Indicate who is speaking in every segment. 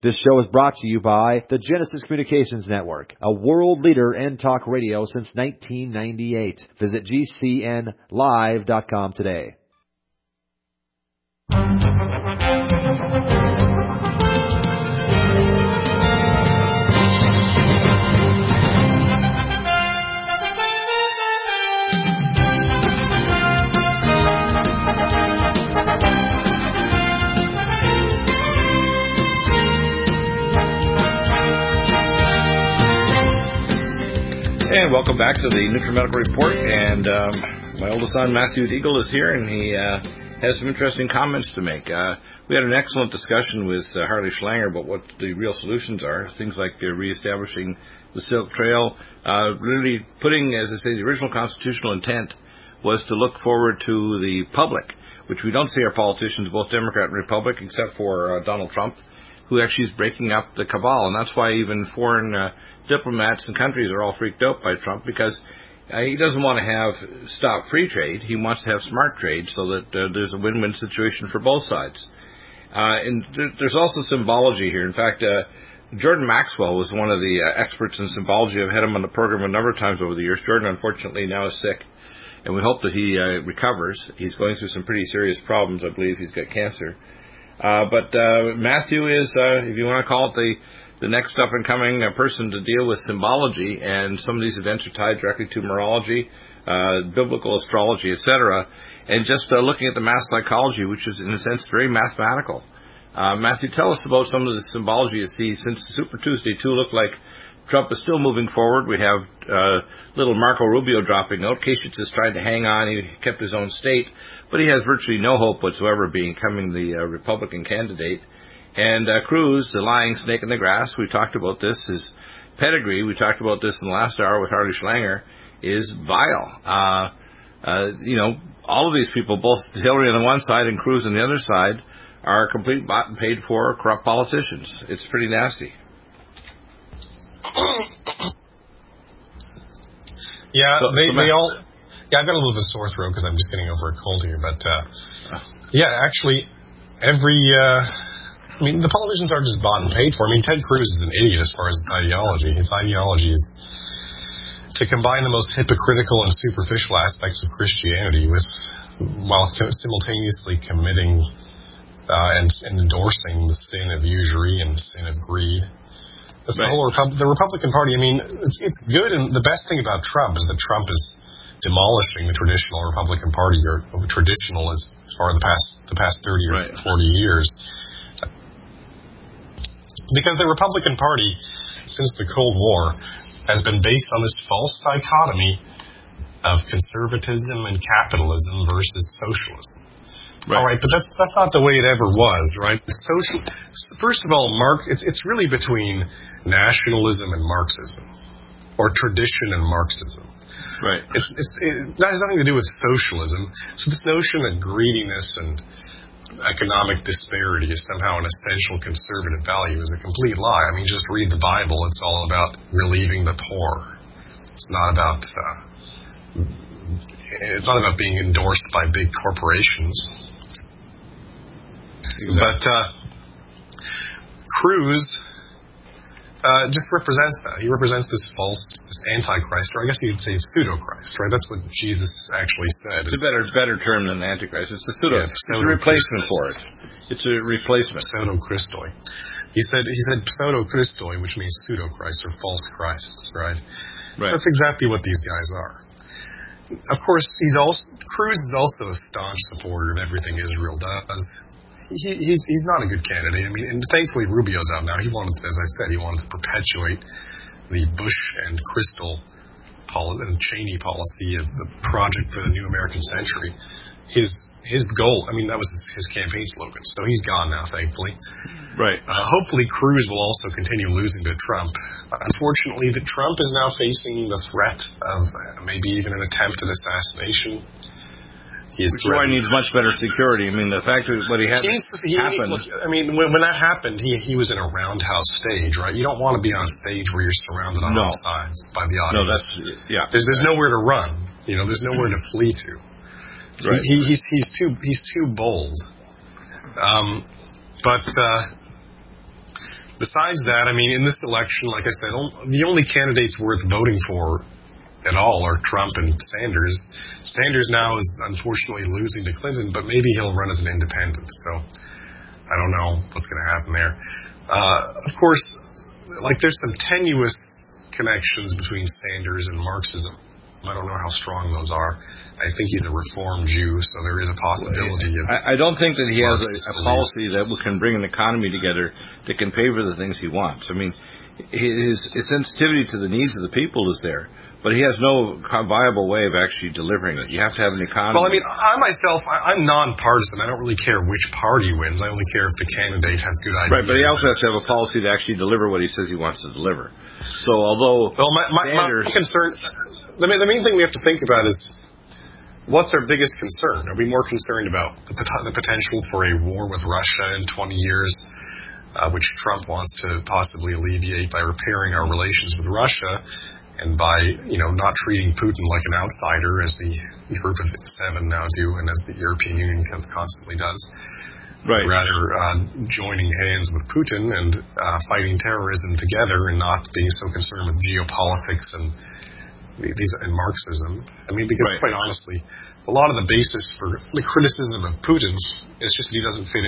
Speaker 1: This show is brought to you by the Genesis Communications Network, a world leader in talk radio since 1998. Visit GCNlive.com today.
Speaker 2: And welcome back to the NutriMedical Report. And my oldest son, Matthew Deagle, is here, and he has some interesting comments to make. We had an excellent discussion with Harley Schlanger about what the real solutions are, things like reestablishing the Silk Trail, really putting, as I say, the original constitutional intent was to look forward to the public, which we don't see our politicians, both Democrat and Republican, except for Donald Trump, who actually is breaking up the cabal. And that's why even foreign diplomats and countries are all freaked out by Trump, because he doesn't want to have stop free trade. He wants to have smart trade so that there's a win-win situation for both sides. And there's also symbology here. In fact, Jordan Maxwell was one of the experts in symbology. I've had him on the program a number of times over the years. Jordan, unfortunately, now is sick, and we hope that he recovers. He's going through some pretty serious problems. I believe he's got cancer. But Matthew is, if you want to call it, the next up-and-coming person to deal with symbology, and some of these events are tied directly to numerology, biblical astrology, etc., and just looking at the mass psychology, which is, in a sense, very mathematical. Matthew, tell us about some of the symbology you see. Since Super Tuesday 2 looked like Trump is still moving forward, we have little Marco Rubio dropping out. Kasich is trying to hang on. He kept his own state, but he has virtually no hope whatsoever of becoming the Republican candidate. And Cruz, the lying snake in the grass, we talked about this. His pedigree, we talked about this in the last hour with Harley Schlanger, is vile. All of these people, both Hillary on the one side and Cruz on the other side, are complete bought and paid for corrupt politicians. It's pretty nasty.
Speaker 3: Yeah, they all. Yeah, I've got a little bit of sore throat because I'm just getting over a cold here. But actually, the politicians are just bought and paid for. Ted Cruz is an idiot as far as his ideology. His ideology is to combine the most hypocritical and superficial aspects of Christianity while simultaneously committing and endorsing the sin of usury and the sin of greed. That's the whole the Republican Party. It's good, and the best thing about Trump is that Trump is demolishing the traditional Republican Party, or traditional as far as the past 30 or 40 years. Because the Republican Party, since the Cold War, has been based on this false dichotomy of conservatism and capitalism versus socialism. Right. All right, but that's not the way it ever was, right? First of all, it's really between nationalism and Marxism, or tradition and Marxism.
Speaker 2: Right.
Speaker 3: It has nothing to do with socialism. So this notion that greediness and economic disparity is somehow an essential conservative value is a complete lie. Just read the Bible. It's all about relieving the poor. It's not about being endorsed by big corporations. Exactly. But Cruz just represents that. He represents this antichrist, or I guess you'd say pseudo-Christ, right? That's what Jesus actually said.
Speaker 2: It's a better term than antichrist. It's a pseudo. It's a replacement for it. It's a replacement.
Speaker 3: Pseudo-Christoi. He said pseudo-Christoi, which means pseudo-Christ or false Christs, right? Right. That's exactly what these guys are. Of course, Cruz is also a staunch supporter of everything Israel does. He's not a good candidate. And thankfully Rubio's out now. He wanted to perpetuate the Bush and Crystal and Cheney policy of the project for the new American century. His goal, that was his campaign slogan. So he's gone now, thankfully.
Speaker 2: Right.
Speaker 3: Hopefully Cruz will also continue losing to Trump. Unfortunately, Trump is now facing the threat of maybe even an attempted assassination.
Speaker 2: Which is why he needs much better security. The fact that what he had happened.
Speaker 3: When that happened, he was in a roundhouse stage, right? You don't want to be on a stage where you're surrounded on all sides by the audience.
Speaker 2: No,
Speaker 3: There's nowhere to run. There's nowhere to flee to. Right. He's too bold. But the besides that, I mean, in this election, like I said, the only candidates worth voting for at all are Trump and Sanders. Sanders now is unfortunately losing to Clinton, but maybe he'll run as an independent. So I don't know what's going to happen there. Of course, like there's some tenuous connections between Sanders and Marxism. I don't know how strong those are. I think he's a reformed Jew, so there is a possibility of...
Speaker 2: I don't think that he has a policy that can bring an economy together that can pay for the things he wants. I mean, his sensitivity to the needs of the people is there, but he has no viable way of actually delivering it. You have to have an economy.
Speaker 3: Well, I mean, I'm nonpartisan. I don't really care which party wins. I only care if the candidate has good ideas.
Speaker 2: Right, but he also has to have a policy to actually deliver what he says he wants to deliver. So although...
Speaker 3: Well, my concern... The main thing we have to think about is, what's our biggest concern? Are we more concerned about the potential for a war with Russia in 20 years, which Trump wants to possibly alleviate by repairing our relations with Russia and by, not treating Putin like an outsider, as the Group of Seven now do and as the European Union constantly does?
Speaker 2: Right.
Speaker 3: Rather joining hands with Putin and fighting terrorism together and not being so concerned with geopolitics and Marxism. I mean, because quite honestly, a lot of the basis for the criticism of Putin is just that he doesn't fit in.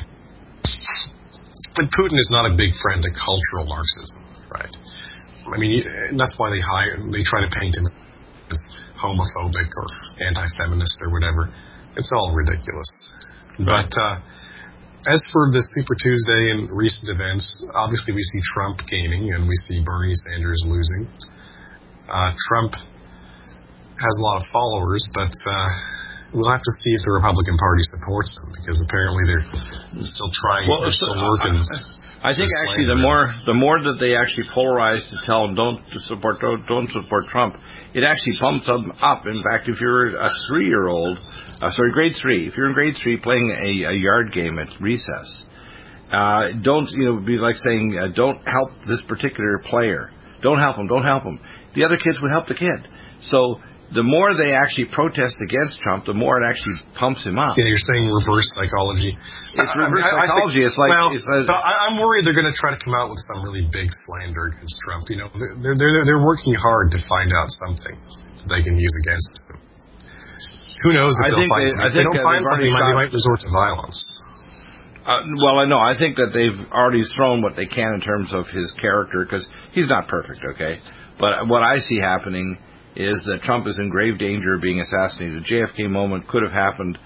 Speaker 3: But Putin is not a big friend of cultural Marxism, right? I mean, that's why they try to paint him as homophobic or anti-feminist or whatever. It's all ridiculous. Right. But as for the Super Tuesday and recent events, obviously we see Trump gaining and we see Bernie Sanders losing. Trump has a lot of followers, but we'll have to see if the Republican Party supports him, because apparently they're still trying. They're still working.
Speaker 2: I think actually the more that they actually polarize to tell them don't support Trump, it actually pumps them up. In fact, if you're a grade 3, if you're in grade 3 playing a yard game at recess, don't be like saying don't help this particular player. Don't help him. The other kids would help the kid. So the more they actually protest against Trump, the more it actually pumps him up.
Speaker 3: Yeah, you're saying reverse psychology.
Speaker 2: It's reverse psychology.
Speaker 3: I'm worried they're going to try to come out with some really big slander against Trump. They're working hard to find out something that they can use against him. Who knows if they'll find something. If they don't find something, they might resort to violence.
Speaker 2: Well, I know. I think that they've already thrown what they can in terms of his character, because he's not perfect, okay? But what I see happening is that Trump is in grave danger of being assassinated. The JFK moment could have happened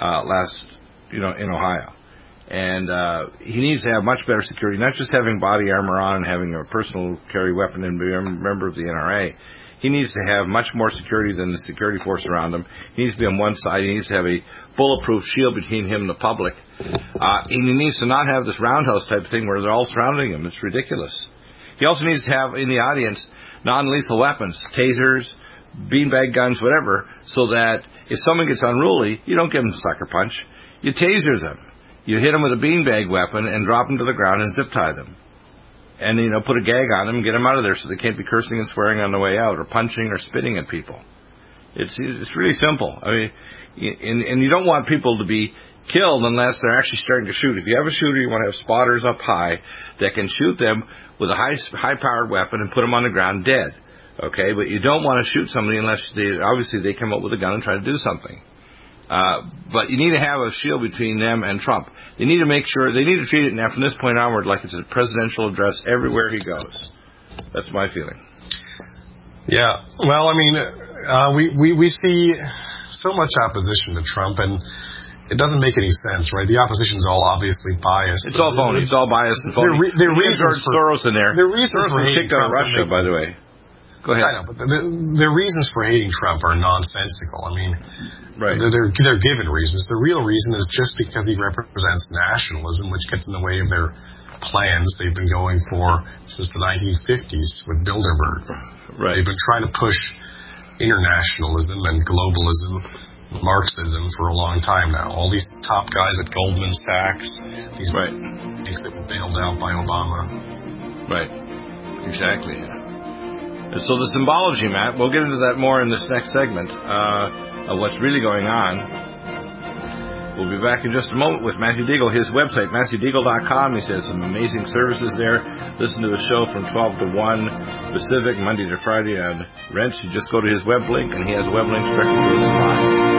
Speaker 2: in Ohio. And he needs to have much better security, not just having body armor on and having a personal carry weapon and being a member of the NRA. He needs to have much more security than the security force around him. He needs to be on one side. He needs to have a bulletproof shield between him and the public. And he needs to not have this roundhouse type thing where they're all surrounding him. It's ridiculous. He also needs to have in the audience non-lethal weapons, tasers, beanbag guns, whatever, so that if someone gets unruly, you don't give them a sucker punch. You taser them. You hit them with a beanbag weapon and drop them to the ground and zip tie them. And, put a gag on them and get them out of there so they can't be cursing and swearing on the way out or punching or spitting at people. It's really simple. I mean, and you don't want people to be killed unless they're actually starting to shoot. If you have a shooter, you want to have spotters up high that can shoot them with a high-powered weapon and put them on the ground dead. Okay, but you don't want to shoot somebody unless they come up with a gun and try to do something. But you need to have a shield between them and Trump. They need to make sure, they need to treat it now from this point onward like it's a presidential address everywhere he goes. That's my feeling.
Speaker 3: Yeah, well, I mean, we see so much opposition to Trump, and it doesn't make any sense, right? The opposition is all obviously biased.
Speaker 2: It's all phony. It's all biased and phony.
Speaker 3: There are reasons
Speaker 2: for Soros in there.
Speaker 3: There are reasons for hating Trump.
Speaker 2: Russia, by the way. Go ahead.
Speaker 3: I know, but the reasons for hating Trump are nonsensical. I mean,
Speaker 2: right.
Speaker 3: They're given reasons. The real reason is just because he represents nationalism, which gets in the way of their plans they've been going for since the 1950s with Bilderberg.
Speaker 2: Right.
Speaker 3: They've been trying to push internationalism and globalism, Marxism for a long time now. All these top guys at Goldman Sachs, these banks that were bailed out by Obama.
Speaker 2: Right. Exactly. So the symbology, Matt, we'll get into that more in this next segment of what's really going on. We'll be back in just a moment with Matthew Deagle. His website, MatthewDeagle.com. He says some amazing services there. Listen to the show from 12 to 1 Pacific, Monday to Friday on Wrench. You just go to his web link, and he has web links directly to his spine.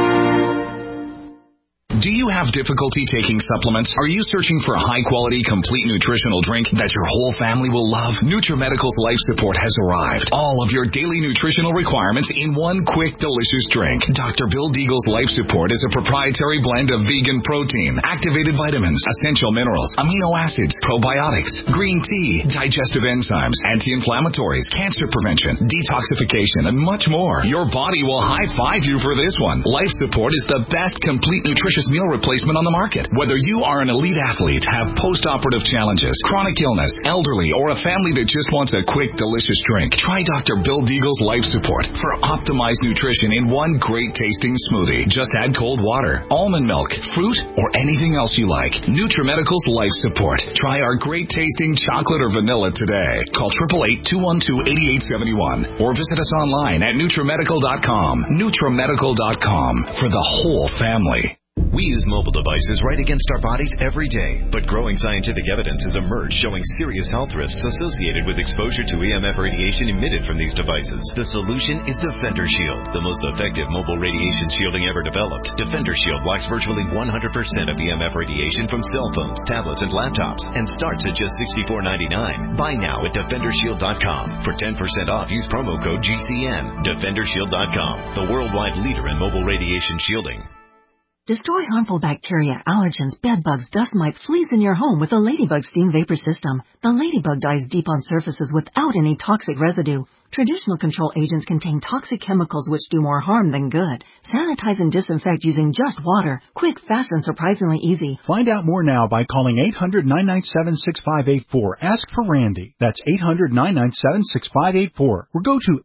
Speaker 4: Do you have difficulty taking supplements? Are you searching for a high-quality, complete nutritional drink that your whole family will love? NutriMedical's Life Support has arrived. All of your daily nutritional requirements in one quick, delicious drink. Dr. Bill Deagle's Life Support is a proprietary blend of vegan protein, activated vitamins, essential minerals, amino acids, probiotics, green tea, digestive enzymes, anti-inflammatories, cancer prevention, detoxification, and much more. Your body will high-five you for this one. Life Support is the best complete nutritious meal replacement on the market. Whether you are an elite athlete, have post-operative challenges, chronic illness, elderly, or a family that just wants a quick, delicious drink, try Dr. Bill Deagle's Life Support for optimized nutrition in one great-tasting smoothie. Just add cold water, almond milk, fruit, or anything else you like. NutriMedical's Life Support. Try our great-tasting chocolate or vanilla today. Call 888-212-8871 or visit us online at NutriMedical.com. NutriMedical.com for the whole family.
Speaker 5: We use mobile devices right against our bodies every day, but growing scientific evidence has emerged showing serious health risks associated with exposure to EMF radiation emitted from these devices. The solution is Defender Shield, the most effective mobile radiation shielding ever developed. Defender Shield blocks virtually 100% of EMF radiation from cell phones, tablets, and laptops, and starts at just $64.99. Buy now at DefenderShield.com. For 10% off, use promo code GCN. DefenderShield.com, the worldwide leader in mobile radiation shielding.
Speaker 6: Destroy harmful bacteria, allergens, bedbugs, dust mites, fleas in your home with a Ladybug Steam Vapor System. The Ladybug dies deep on surfaces without any toxic residue. Traditional control agents contain toxic chemicals which do more harm than good. Sanitize and disinfect using just water. Quick, fast, and surprisingly easy.
Speaker 7: Find out more now by calling 800-997-6584. Ask for Randy. That's 800-997-6584. Or go to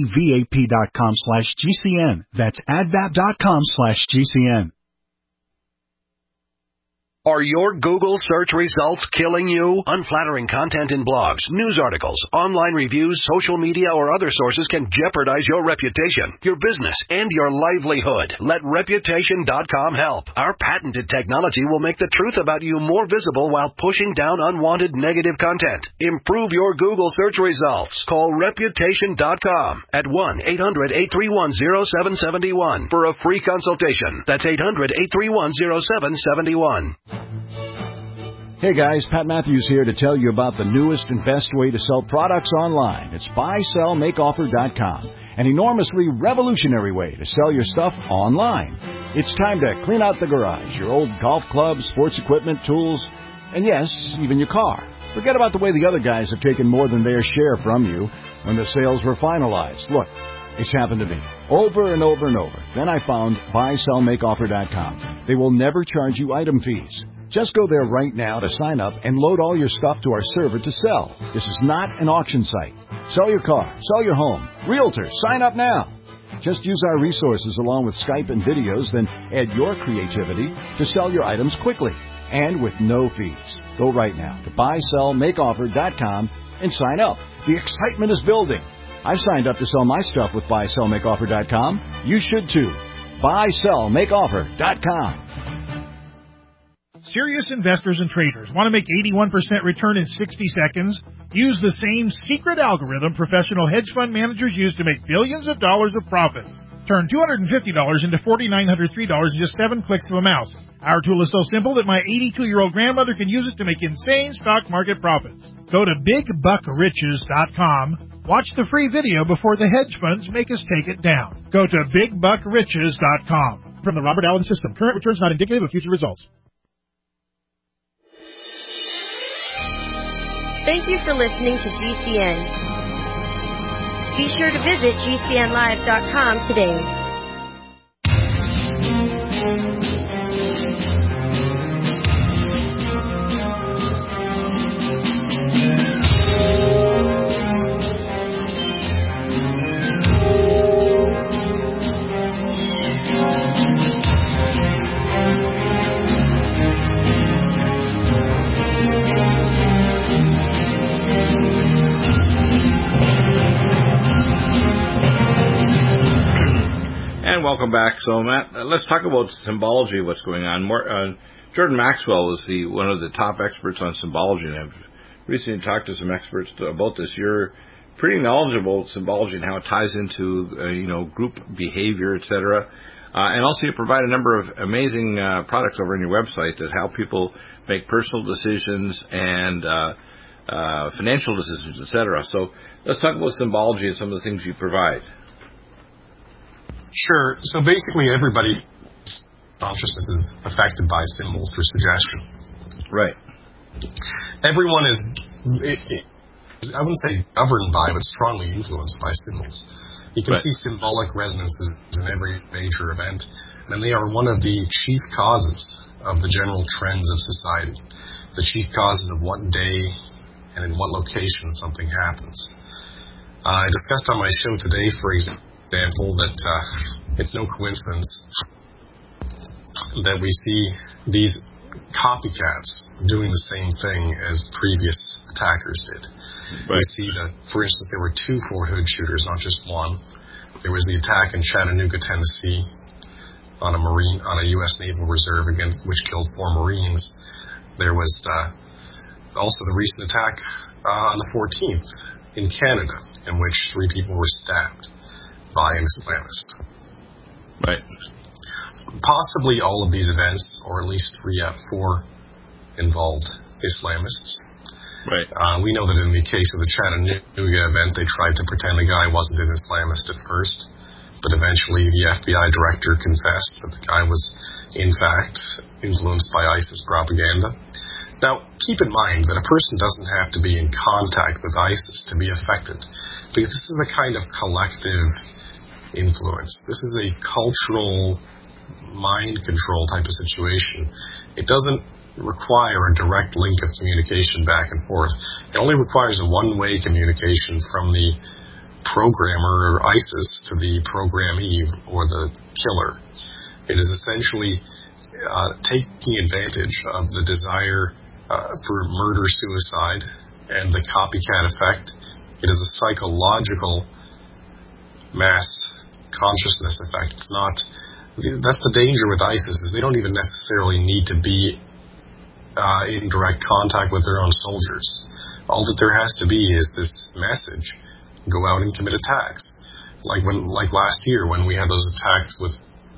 Speaker 7: advap.com/GCN. That's advap.com/GCN.
Speaker 8: Are your Google search results killing you? Unflattering content in blogs, news articles, online reviews, social media, or other sources can jeopardize your reputation, your business, and your livelihood. Let Reputation.com help. Our patented technology will make the truth about you more visible while pushing down unwanted negative content. Improve your Google search results. Call Reputation.com at 1-800-831-0771 for a free consultation. That's 800-831-0771.
Speaker 9: Hey guys, Pat Matthews here to tell you about the newest and best way to sell products online. It's BuySellMakeOffer.com, an enormously revolutionary way to sell your stuff online. It's time to clean out the garage, your old golf clubs, sports equipment, tools, and yes, even your car. Forget about the way the other guys have taken more than their share from you when the sales were finalized. Look, it's happened to me over and over and over. Then I found BuySellMakeOffer.com. They will never charge you item fees. Just go there right now to sign up and load all your stuff to our server to sell. This is not an auction site. Sell your car, sell your home. Realtors, sign up now. Just use our resources along with Skype and videos, then add your creativity to sell your items quickly and with no fees. Go right now to BuySellMakeOffer.com and sign up. The excitement is building. I've signed up to sell my stuff with BuySellMakeOffer.com. You should too. BuySellMakeOffer.com.
Speaker 10: Serious investors and traders want to make 81% return in 60 seconds? Use the same secret algorithm professional hedge fund managers use to make billions of dollars of profits. Turn $250 into $4,903 in just 7 clicks of a mouse. Our tool is so simple that my 82-year-old grandmother can use it to make insane stock market profits. Go to BigBuckRiches.com. Watch the free video before the hedge funds make us take it down. Go to BigBuckRiches.com. From the Robert Allen System, current returns not indicative of future results.
Speaker 11: Thank you for listening to GCN. Be sure to visit GCNlive.com today.
Speaker 2: welcome back. So, Matt, let's talk about symbology, what's going on. Jordan Maxwell is one of the top experts on symbology, and I've recently talked to some experts about this. You're pretty knowledgeable about symbology and how it ties into, group behavior, etc. And also you provide a number of amazing products over on your website that help people make personal decisions and financial decisions, etc. So let's talk about symbology and some of the things you provide.
Speaker 3: Sure. So basically everybody's consciousness is affected by symbols through suggestion.
Speaker 2: Right.
Speaker 3: Everyone is, I wouldn't say governed by, but strongly influenced by symbols. You can see symbolic resonances in every major event, and they are one of the chief causes of the general trends of society, the chief causes of what day and in what location something happens. I discussed on my show today, for example, that it's no coincidence that we see these copycats doing the same thing as previous attackers did. Right. We see that, for instance, there were 2 Fort Hood shooters, not just one. There was the attack in Chattanooga, Tennessee, on a U.S. Naval Reserve which killed 4 Marines. There was also the recent attack on the 14th in Canada, in which 3 people were stabbed by an Islamist.
Speaker 2: Right.
Speaker 3: Possibly all of these events, or at least 3 out of 4, involved Islamists.
Speaker 2: Right.
Speaker 3: We know that in the case of the Chattanooga event, they tried to pretend the guy wasn't an Islamist at first, but eventually the FBI director confessed that the guy was, in fact, influenced by ISIS propaganda. Now, keep in mind that a person doesn't have to be in contact with ISIS to be affected, because this is a kind of collective influence. This is a cultural mind control type of situation. It doesn't require a direct link of communication back and forth. It only requires a one-way communication from the programmer or ISIS to the programmee or the killer. It is essentially taking advantage of the desire for murder-suicide and the copycat effect. It is a psychological mass consciousness effect. It's not. That's the danger with ISIS, is they don't even necessarily need to be in direct contact with their own soldiers. All that there has to be is this message: go out and commit attacks. Like last year when we had those attacks with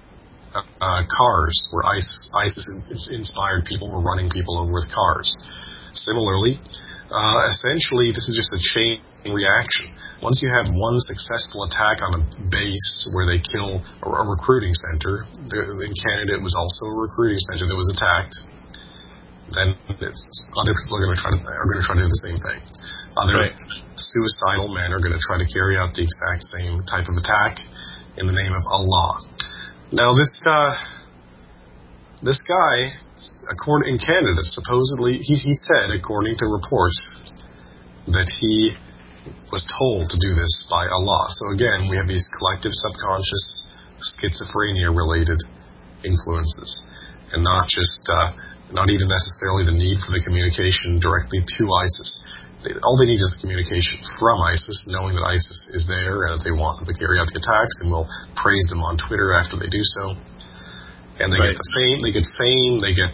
Speaker 3: cars, where ISIS-inspired people were running people over with cars. Similarly, essentially, this is just a chain reaction. Once you have one successful attack on a base where they kill a recruiting center, in Canada it was also a recruiting center that was attacked, then other people are going to try to do the same thing. Other suicidal men are going to try to carry out the exact same type of attack in the name of Allah. Now, this guy, in Canada, supposedly, he said, according to reports, that he was told to do this by Allah. So again, we have these collective subconscious schizophrenia-related influences, and not even necessarily the need for the communication directly to ISIS. All they need is the communication from ISIS, knowing that ISIS is there and that they want them to carry out the attacks, and will praise them on Twitter after they do so. And they get the fame, they get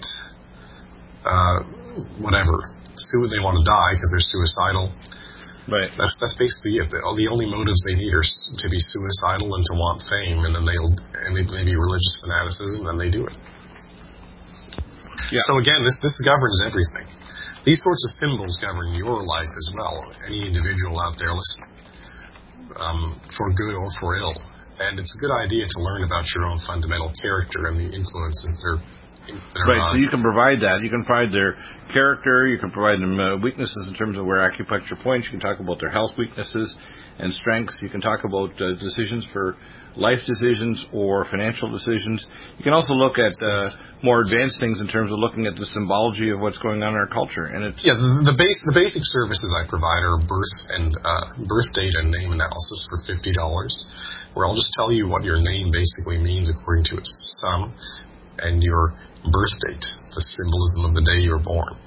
Speaker 3: whatever. They want to die because they're suicidal.
Speaker 2: Right.
Speaker 3: That's basically it. The only motives they need are to be suicidal and to want fame, and then maybe religious fanaticism, and they do it. Yeah. So again, this governs everything. These sorts of symbols govern your life as well, any individual out there listening, for good or for ill. And it's a good idea to learn about your own fundamental character and the influences that are
Speaker 2: right, so you can provide that. You can provide their character. You can provide them weaknesses in terms of where acupuncture points. You can talk about their health weaknesses and strengths. You can talk about decisions for life decisions or financial decisions. You can also look at more advanced things in terms of looking at the symbology of what's going on in our culture. And it's
Speaker 3: the basic services I provide are birth date and name analysis for $50, where I'll just tell you what your name basically means according to its sum, and your birth date, the symbolism of the day you were born.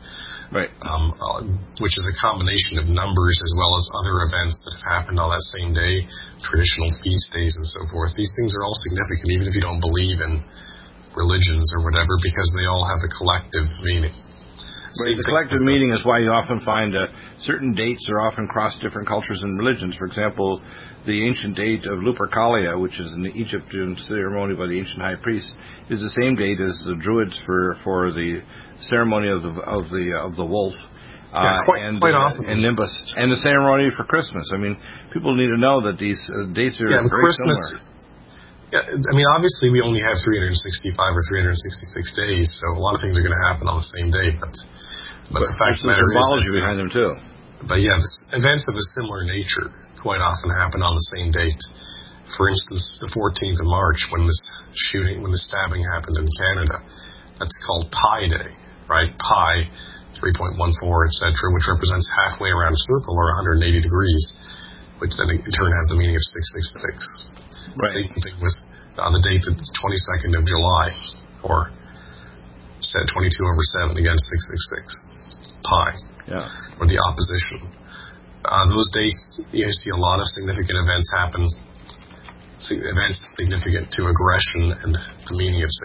Speaker 2: Right.
Speaker 3: Which is a combination of numbers as well as other events that have happened on that same day, traditional feast days and so forth. These things are all significant, even if you don't believe in religions or whatever, because they all have a collective meaning.
Speaker 2: Right. The collective meaning is why you often find certain dates are often cross different cultures and religions. For example, the ancient date of Lupercalia, which is an Egyptian ceremony by the ancient high priest, is the same date as the Druids for the ceremony of the wolf.
Speaker 3: Quite often.
Speaker 2: And Nimbus, and the ceremony for Christmas. I mean, people need to know that these dates are very
Speaker 3: Christmas,
Speaker 2: similar.
Speaker 3: Yeah, I mean, obviously we only have 365 or 366 days, so a lot of things are going to happen on the same day, but the fact of the matter is
Speaker 2: symbology behind them too.
Speaker 3: But yeah, events of a similar nature quite often happen on the same date. For instance, the 14th of March, when the stabbing happened in Canada, that's called Pi Day, right? Pi, 3.14, etc., which represents halfway around a circle or 180 degrees, which then in turn has the meaning of 666.
Speaker 2: Right.
Speaker 3: Same thing with the date of the 22nd of July, or set 22/7 against 666, pi, or the opposition. Those dates, you see a lot of significant events happen, events significant to aggression and the meaning of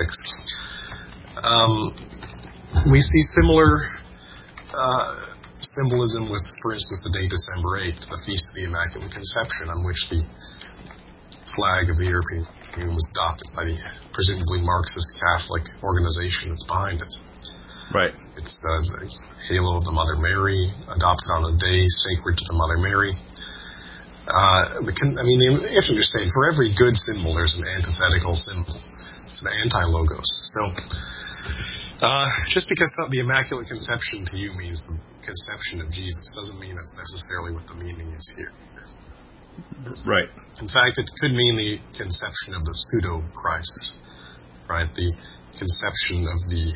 Speaker 3: 666. We see similar symbolism with, for instance, the date December 8th, the Feast of the Immaculate Conception, on which the flag of the European Union was adopted by the presumably Marxist Catholic organization that's behind it.
Speaker 2: Right.
Speaker 3: It's the halo of the Mother Mary, adopted on a day sacred to the Mother Mary. You have to understand, for every good symbol, there's an antithetical symbol. It's an anti-logos. So, just because the Immaculate Conception to you means the conception of Jesus doesn't mean that's necessarily what the meaning is here.
Speaker 2: Right.
Speaker 3: In fact, it could mean the conception of the pseudo-Christ, right? The conception of the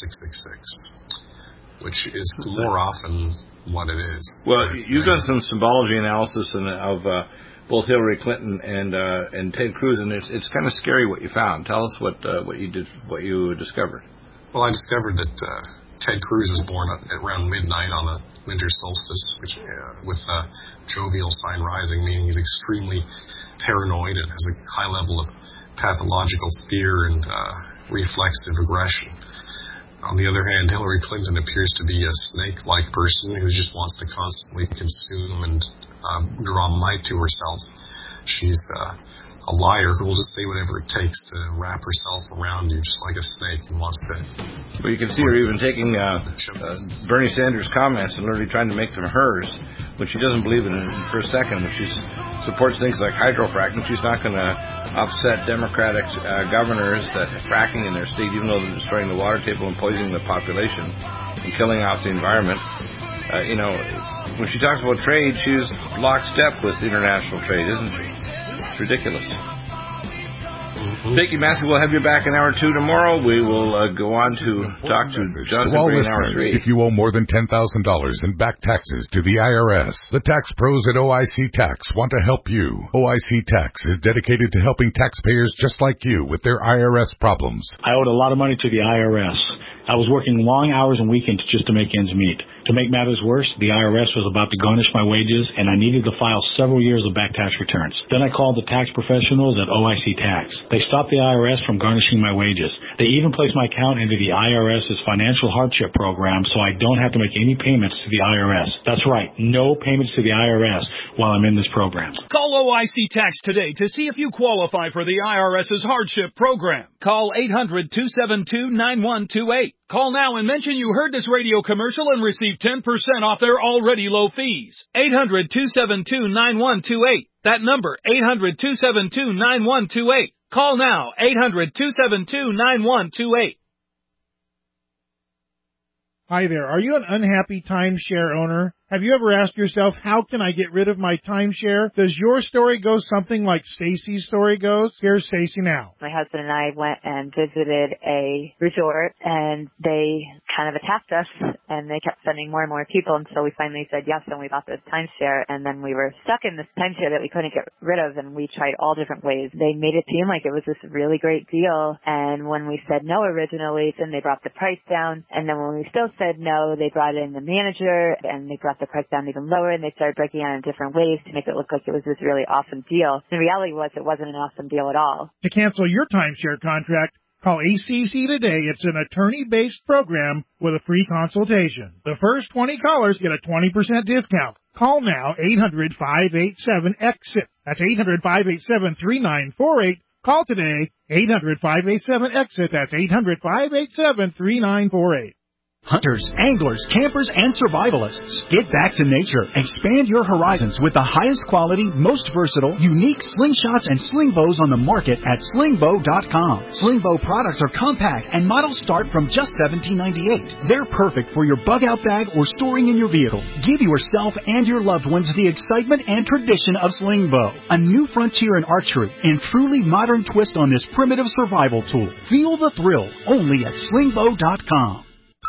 Speaker 3: 666, which is more often what it is.
Speaker 2: Well, you've done some symbology analysis of both Hillary Clinton and Ted Cruz, and it's kind of scary what you found. Tell us what you discovered.
Speaker 3: Well, I discovered that Ted Cruz was born at around midnight on the winter solstice, which with jovial sign rising, meaning he's extremely paranoid and has a high level of pathological fear and reflexive aggression. On the other hand, Hillary Clinton appears to be a snake-like person who just wants to constantly consume and draw might to herself. She's a liar who will just say whatever it takes to wrap herself around you, just like a snake, and wants to...
Speaker 2: Well, you can see her even taking Bernie Sanders' comments and literally trying to make them hers, when she doesn't believe in it for a second. When she supports things like hydrofracking, she's not going to upset Democratic governors that have fracking in their state, even though they're destroying the water table and poisoning the population and killing off the environment. When she talks about trade, she's lockstep with international trade, isn't she? It's ridiculous. Thank you, Matthew. We'll have you back in hour 2 tomorrow. We will go on to talk to Jonathan Gray in hour 3.
Speaker 12: If you owe more than $10,000 in back taxes to the IRS, the tax pros at OIC Tax want to help you. OIC Tax is dedicated to helping taxpayers just like you with their IRS problems.
Speaker 13: I owed a lot of money to the IRS. I was working long hours and weekends just to make ends meet. To make matters worse, the IRS was about to garnish my wages, and I needed to file several years of back tax returns. Then I called the tax professionals at OIC Tax. They stopped the IRS from garnishing my wages. They even placed my account into the IRS's financial hardship program, so I don't have to make any payments to the IRS. That's right, no payments to the IRS while I'm in this program.
Speaker 14: Call OIC Tax today to see if you qualify for the IRS's hardship program. Call 800-272-9128. Call now and mention you heard this radio commercial and receive 10% off their already low fees. 800-272-9128. That number, 800-272-9128. Call now, 800-272-9128.
Speaker 10: Hi there. Are you an unhappy timeshare owner? Have you ever asked yourself, how can I get rid of my timeshare? Does your story go something like Stacy's story goes? Here's Stacy now.
Speaker 15: My husband and I went and visited a resort, and they kind of attacked us, and they kept sending more and more people, and so we finally said yes, and we bought this timeshare, and then we were stuck in this timeshare that we couldn't get rid of, and we tried all different ways. They made it seem like it was this really great deal, and when we said no originally, then they brought the price down, and then when we still said no, they brought in the manager, and they brought the price down even lower, and they started breaking it in different ways to make it look like it was this really awesome deal. The reality was it wasn't an awesome deal at all.
Speaker 10: To cancel your timeshare contract, call ACC today. It's an attorney-based program with a free consultation. The first 20 callers get a 20% discount. Call now, 800-587-EXIT. That's 800-587-3948. Call today, 800-587-EXIT. That's 800-587-3948.
Speaker 7: Hunters, anglers, campers, and survivalists. Get back to nature. Expand your horizons with the highest quality, most versatile, unique slingshots and sling bows on the market at slingbow.com. Slingbow products are compact and models start from just $17.98. They're perfect for your bug-out bag or storing in your vehicle. Give yourself and your loved ones the excitement and tradition of Slingbow, a new frontier in archery and truly modern twist on this primitive survival tool. Feel the thrill only at slingbow.com.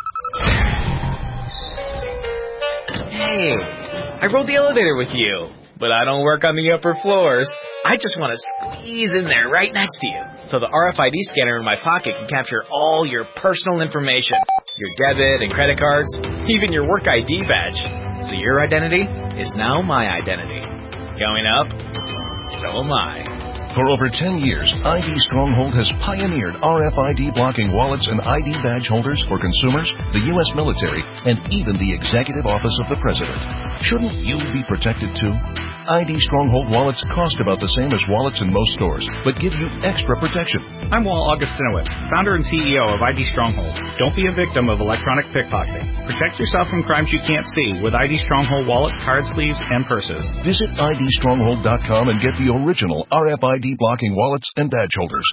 Speaker 16: Hey, I rode the elevator with you, but I don't work on the upper floors. I just want to squeeze in there right next to you, so the RFID scanner in my pocket can capture all your personal information, your debit and credit cards, even your work ID badge. So your identity is now my identity. Going up, so am I.
Speaker 17: For over 10 years, ID Stronghold has pioneered RFID blocking wallets and ID badge holders for consumers, the U.S. military, and even the Executive Office of the President. Shouldn't you be protected too? ID Stronghold wallets cost about the same as wallets in most stores, but give you extra protection.
Speaker 18: I'm Walt Augustinowicz, founder and CEO of ID Stronghold. Don't be a victim of electronic pickpocketing. Protect yourself from crimes you can't see with ID Stronghold wallets, card sleeves, and purses.
Speaker 17: Visit IDStronghold.com and get the original RFID blocking wallets and badge holders.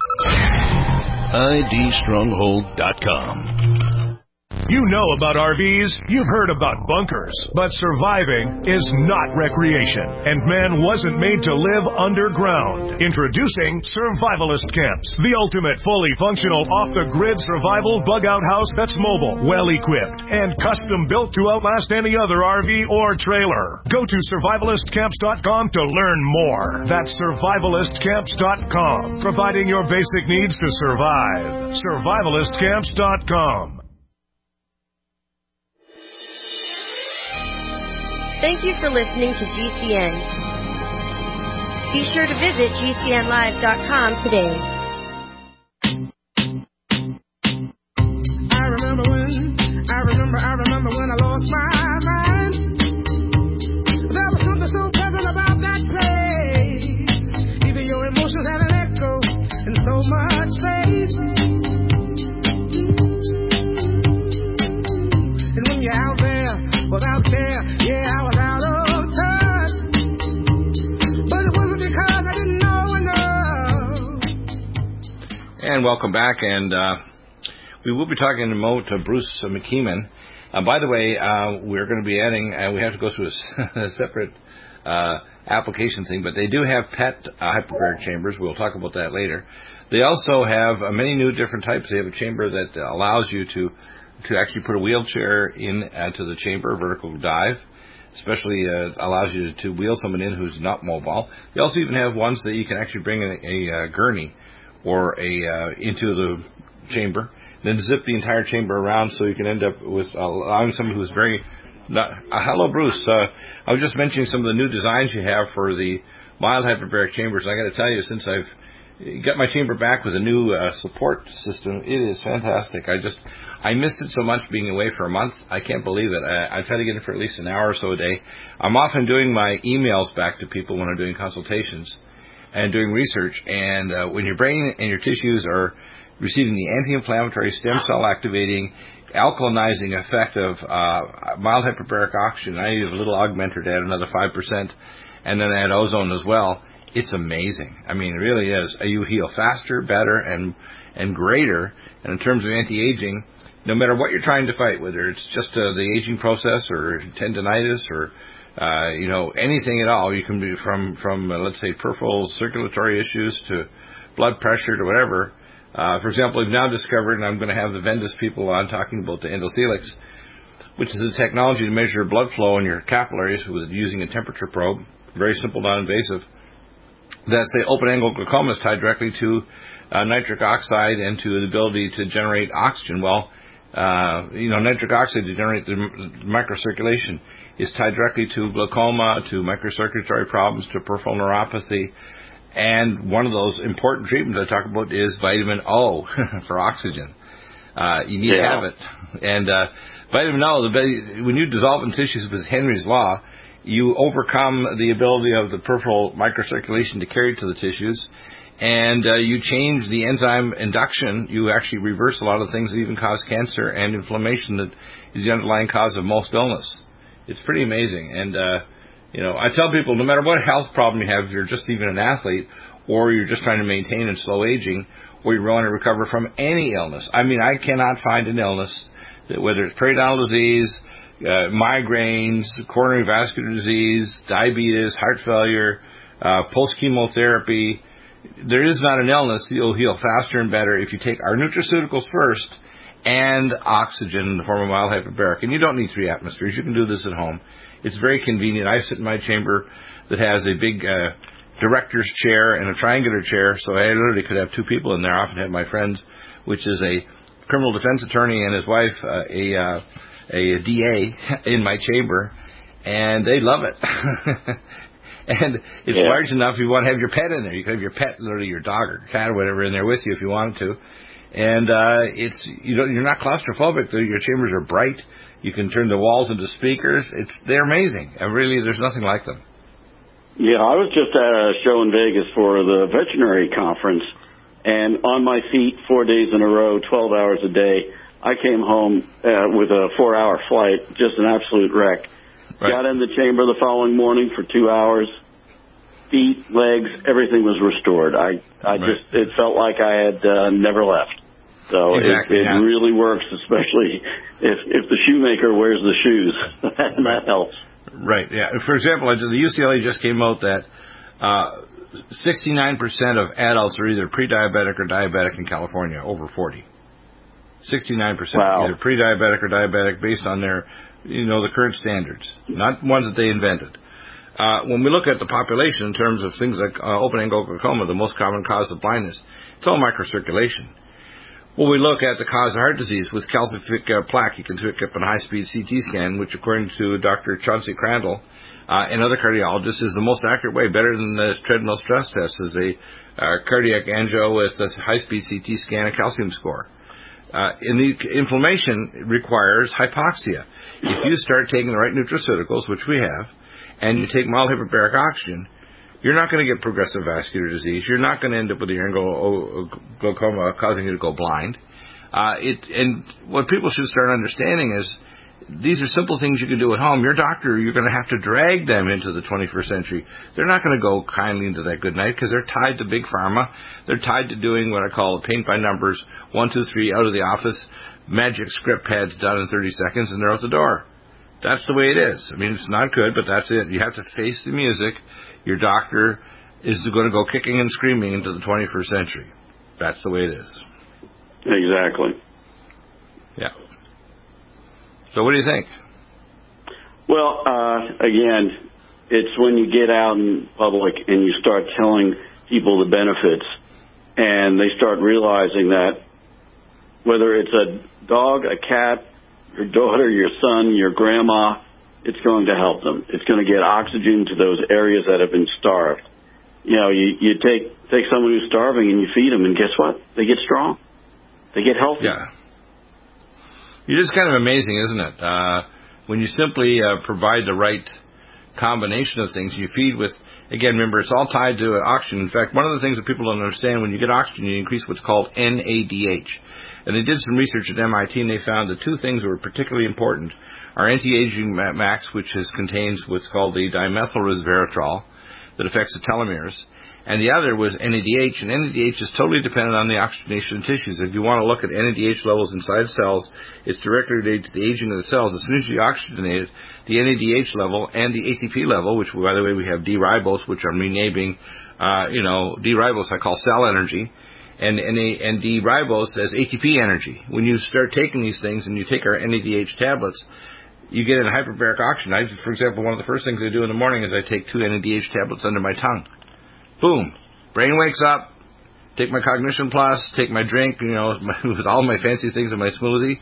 Speaker 17: IDStronghold.com.
Speaker 19: You know about RVs, you've heard about bunkers, but surviving is not recreation, and man wasn't made to live underground. Introducing Survivalist Camps, the ultimate fully functional off-the-grid survival bug-out house that's mobile, well-equipped, and custom-built to outlast any other RV or trailer. Go to survivalistcamps.com to learn more. That's survivalistcamps.com, providing your basic needs to survive. survivalistcamps.com.
Speaker 11: Thank you for listening to GCN. Be sure to visit GCNlive.com today.
Speaker 20: I remember when I lost my mind. There was something so pleasant about that place. Even your emotions had an echo in so much space. And when you're out there without care, yeah, I was out of touch. But it wasn't because I didn't know enough.
Speaker 2: And welcome back, and we will be talking in a moment to Bruce McKeeman. By the way, we're going to be adding, we have to go through a separate application thing, but they do have pet hyperbaric chambers. We'll talk about that later. They also have many new different types. They have a chamber that allows you to actually put a wheelchair in to the chamber, vertical dive, especially allows you to wheel someone in who's not mobile. They also even have ones that you can actually bring a gurney or into the chamber, then zip the entire chamber around so you can end up with allowing someone who's very... hello, Bruce. I was just mentioning some of the new designs you have for the mild hyperbaric chambers. I got to tell you, since I've got my chamber back with a new support system, it is fantastic. I missed it so much being away for a month. I can't believe it. I try to get it for at least an hour or so a day. I'm often doing my emails back to people when I'm doing consultations and doing research. And when your brain and your tissues are receiving the anti-inflammatory, stem cell activating, alkalinizing effect of mild hyperbaric oxygen, I need a little augmenter to add another 5%, and then add ozone as well. It's amazing. I mean, it really is. You heal faster, better, and greater. And in terms of anti-aging, no matter what you're trying to fight, whether it's just the aging process or tendinitis or anything at all. You can be from let's say, peripheral circulatory issues to blood pressure to whatever. For example, we've now discovered, and I'm going to have the Vendus people on talking about the Endothelix, which is a technology to measure blood flow in your capillaries with using a temperature probe. Very simple, non-invasive. That's the open-angle glaucoma is tied directly to nitric oxide and to the ability to generate oxygen. Well, nitric oxide to generate the microcirculation is tied directly to glaucoma, to microcirculatory problems, to peripheral neuropathy. And one of those important treatments I talk about is vitamin O for oxygen. You need to have it. And vitamin O, when you dissolve in tissues with Henry's Law, you overcome the ability of the peripheral microcirculation to carry to the tissues, and you change the enzyme induction. You actually reverse a lot of things that even cause cancer and inflammation that is the underlying cause of most illness. It's pretty amazing. And, I tell people, no matter what health problem you have, if you're just even an athlete, or you're just trying to maintain and slow aging, or you want to recover from any illness. I mean, I cannot find an illness, whether it's periodontal disease, migraines, coronary vascular disease, diabetes, heart failure, post-chemotherapy. There is not an illness that you'll heal faster and better if you take our nutraceuticals first and oxygen in the form of mild hyperbaric. And you don't need 3 atmospheres. You can do this at home. It's very convenient. I sit in my chamber that has a big director's chair and a triangular chair, so I literally could have 2 people in there. I often have my friends, which is a criminal defense attorney and his wife, a DA, in my chamber, and they love it. And it's large enough if you want to have your pet in there. You can have your pet, literally your dog or cat or whatever, in there with you if you wanted to. And you're not claustrophobic. Your chambers are bright. You can turn the walls into speakers. They're amazing. And really, there's nothing like them.
Speaker 21: Yeah, I was just at a show in Vegas for the veterinary conference, and on my feet 4 days in a row, 12 hours a day. I came home with a 4-hour flight, just an absolute wreck. Right. Got in the chamber the following morning for 2 hours. Feet, legs, everything was restored. It felt like I had never left. So exactly, it really works, especially if the shoemaker wears the shoes. And that helps. Right, yeah. For example, the UCLA just came out that 69% of adults are either pre-diabetic or diabetic in California, over 40. 69%, either pre-diabetic or diabetic, based on their, the current standards, not ones that they invented. When we look at the population in terms of things like open-angle glaucoma, the most common cause of blindness, it's all microcirculation. When we look at the cause of heart disease with calcific plaque, you can pick up a high-speed CT scan, which according to Dr. Chauncey Crandall and other cardiologists is the most accurate way, better than the treadmill stress test, is a cardiac angio with a high-speed CT scan and calcium score. And the inflammation requires hypoxia. If you start taking the right nutraceuticals, which we have, and you take mild hyperbaric oxygen, you're not going to get progressive vascular disease. You're not going to end up with the glaucoma causing you to go blind. And what people should start understanding is these are simple things you can do at home. Your doctor, you're going to have to drag them into the 21st century. They're not going to go kindly into that good night because they're tied to big pharma. They're tied to doing what I call paint by numbers, 1, 2, 3, out of the office, magic script pads done in 30 seconds, and they're out the door. That's the way it is. I mean, it's not good, but that's it. You have to face the music. Your doctor is going to go kicking and screaming into the 21st century. That's the way it is. Exactly. Yeah. So what do you think? Well, again, it's when you get out in public and you start telling people the benefits, and they start realizing that whether it's a dog, a cat, your daughter, your son, your grandma, it's going to help them. It's going to get oxygen to those areas that have been starved. You take someone who's starving and you feed them, and guess what? They get strong. They get healthy. Yeah. It is kind of amazing, isn't it? When you simply provide the right combination of things, you feed with, again, remember, it's all tied to oxygen. In fact, one of the things that people don't understand, when you get oxygen, you increase what's called NADH. And they did some research at MIT, and they found that 2 things that were particularly important are anti-aging max, which contains what's called the dimethyl resveratrol that affects the telomeres, and the other was NADH, and NADH is totally dependent on the oxygenation of tissues. If you want to look at NADH levels inside cells, it's directly related to the aging of the cells. As soon as you oxygenate it, the NADH level and the ATP level, which, by the way, we have D-ribose, which I'm renaming, D-ribose I call cell energy, and D-ribose as ATP energy. When you start taking these things and you take our NADH tablets, you get in hyperbaric oxygen. For example, one of the first things I do in the morning is I take 2 NADH tablets under my tongue. Boom. Brain wakes up, take my Cognition Plus, take my drink, with all my fancy things in my smoothie.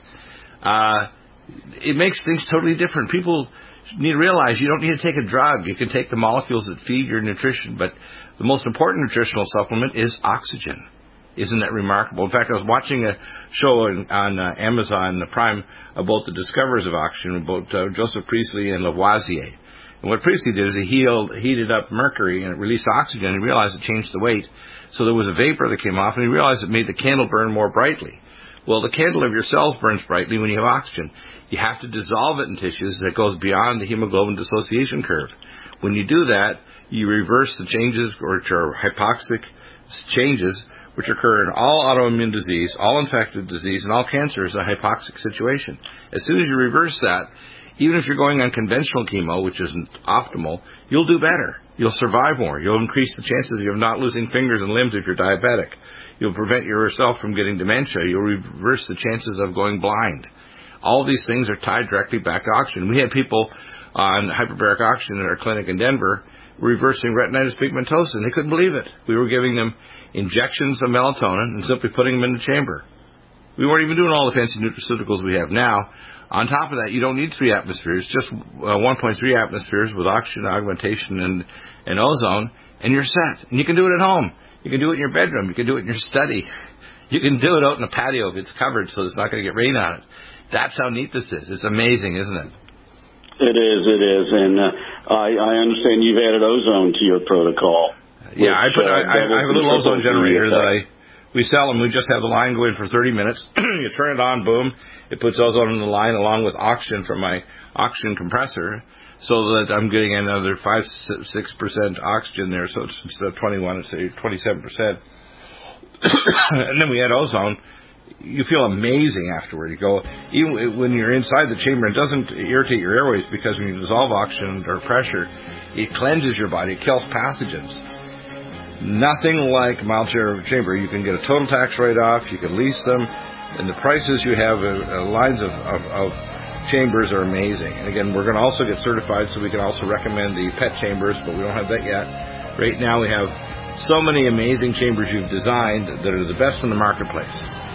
Speaker 21: It makes things totally different. People need to realize you don't need to take a drug. You can take the molecules that feed your nutrition, but the most important nutritional supplement is oxygen. Isn't that remarkable? In fact, I was watching a show on Amazon Prime about the discoverers of oxygen, about Joseph Priestley and Lavoisier. And what Priestley did is he heated up mercury and it released oxygen, and he realized it changed the weight. So there was a vapor that came off, and he realized it made the candle burn more brightly. Well, the candle of your cells burns brightly when you have oxygen. You have to dissolve it in tissues that goes beyond the hemoglobin dissociation curve. When you do that, you reverse the changes, which are hypoxic changes, which occur in all autoimmune disease, all infected disease, and all cancer is a hypoxic situation. As soon as you reverse that, even if you're going on conventional chemo, which isn't optimal, you'll do better. You'll survive more. You'll increase the chances of not losing fingers and limbs if you're diabetic. You'll prevent yourself from getting dementia. You'll reverse the chances of going blind. All of these things are tied directly back to oxygen. We had people on hyperbaric oxygen in our clinic in Denver reversing retinitis pigmentosa, and they couldn't believe it. We were giving them injections of melatonin and simply putting them in the chamber. We weren't even doing all the fancy nutraceuticals we have now. On top of that, you don't need 3 atmospheres, just 1.3 atmospheres with oxygen augmentation and ozone, and you're set. And you can do it at home. You can do it in your bedroom. You can do it in your study. You can do it out in a patio if it's covered so it's not going to get rain on it. That's how neat this is. It's amazing, isn't it?
Speaker 1: It is. And I understand you've added ozone to your protocol.
Speaker 21: Yeah, I have a little ozone generator that we sell them. We just have the line go in for 30 minutes. You turn it on, boom. It puts ozone in the line along with oxygen from my oxygen compressor so that I'm getting another 5-6% oxygen there. So it's instead of 21, it's 27%. And then we add ozone. You feel amazing afterward. You go, even when you're inside the chamber, it doesn't irritate your airways because when you dissolve oxygen or pressure, it cleanses your body. It kills pathogens. Nothing like mild chamber. You can get a total tax write-off. You can lease them. And the prices you have, lines of chambers are amazing. And again, we're going to also get certified so we can also recommend the pet chambers, but we don't have that yet. Right now we have so many amazing chambers you've designed that are the best in the marketplace.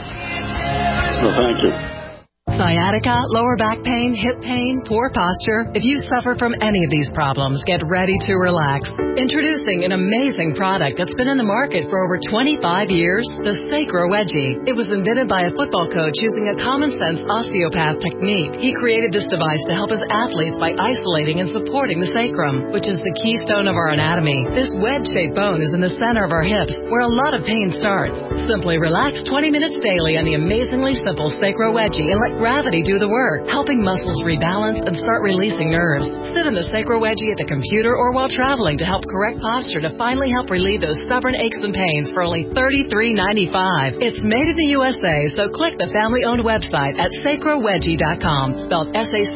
Speaker 1: Well, thank you.
Speaker 22: Sciatica, lower back pain, hip pain, poor posture. If you suffer from any of these problems, get ready to relax. Introducing an amazing product that's been in the market for over 25 years, the Sacro Wedgie. It was invented by a football coach using a common-sense osteopath technique. He created this device to help his athletes by isolating and supporting the sacrum, which is the keystone of our anatomy. This wedge-shaped bone is in the center of our hips, where a lot of pain starts. Simply relax 20 minutes daily on the amazingly simple Sacro Wedgie and let gravity do the work, helping muscles rebalance and start releasing nerves. Sit in the Sacro Wedgie at the computer or while traveling to help correct posture to finally help relieve those stubborn aches and pains for only $33.95. It's made in the USA, so click the family-owned website at sacrowedgie.com, spelled